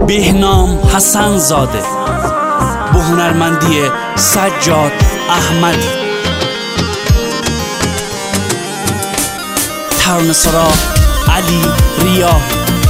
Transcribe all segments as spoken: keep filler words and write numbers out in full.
بهنام حسن زاده با هنرمندی سجاد احمدی. ترانه‌سرا علی ریاحی.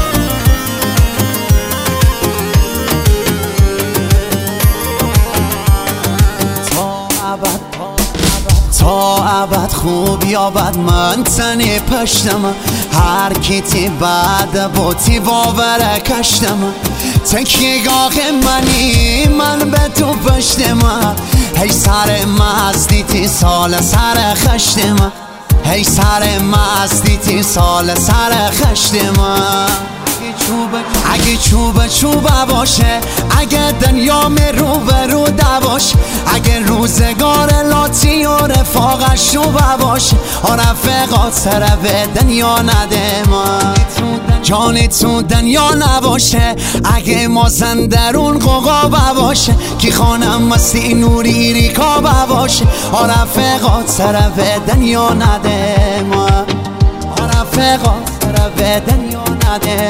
تا ابد خوب یا بد من تنی پشتم، هر کی تی بعد با تی باور کشتم. تکیه گاه منی من به تو پشتم، هی سر مزدی تی سال سر خشتم، هی سر مزدی تی سال سر خشتم. اگه چوب چوب باشه، اگه دنیا می رو به رو دواش، اگه روزگار لاتی و رفاقش شوبه باشه، رفقات سر به دنیا نده ما جانی تو دنیا نباشه. اگه ما زندرون قوقا باشه، کی خانم مستی نوری ریکا باشه، رفقات سر به دنیا نده ما رفقات سر به دنیا نده.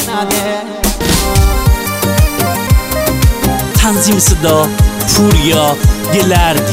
تنظیم صدا پوریا گلردی.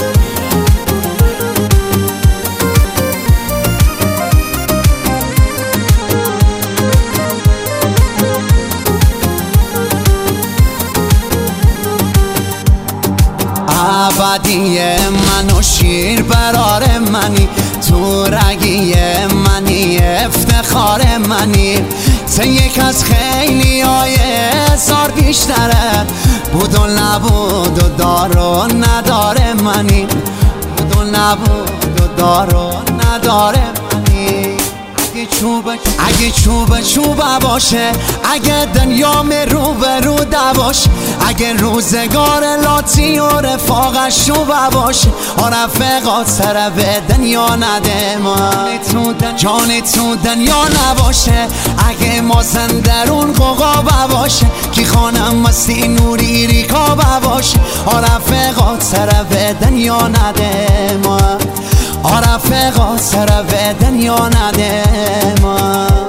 ابدی من و شیر برار منی، تو رگی منی افتخار منی. تو یک از خیلی های هزار بیشتره، بود و نبود و دار و نداره منی، بود و نبود و دار و نداره منی. اگه چوب اگه چوب چوب باشه، اگه دنیا می رو به رو دواش، اگه روزگار لاتی و رفاقش شوبه باشه، رفقات سر به دنیا نده ما جان تو دنیا نباشه. اگه ما زندرون قوقا باشه، کی خانم مستی نوری ریکا باشه، رفقات سر به دنیا نده ما رفقات سر به دنیا نده ما.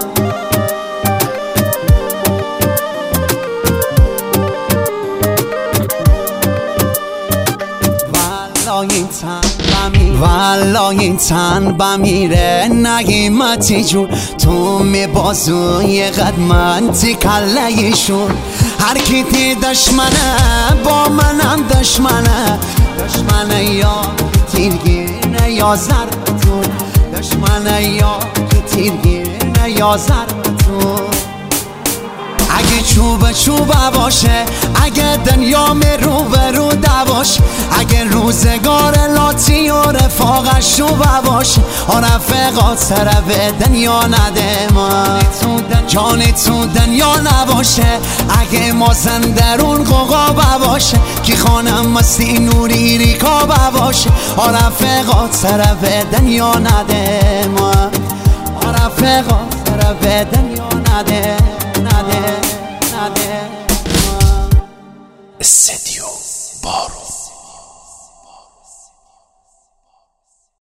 والا این تن بمیره نگیمتی جون، تو می بازوی قدمن تی کله شون. هر کی تی دشمنه با منم دشمنه، دشمنه یا تیرگیرنه یا ضربتون، دشمنه یا تیرگیرنه یا ضربتون. اگه چوب چوب باشه، اگه دنیا می رو به رو دواش، اگه روزگار لاتی و رفاقش شوبه باشه، رفقات سر به دنیا نده ما جان تو دنیا نباشه. اگه ما زندرون قوقا باشه، کی خانم مستی نوری ریکا باشه، رفقات سر به دنیا نده ما رفقات سر به دنیا نده نده نده. استدیو بارو.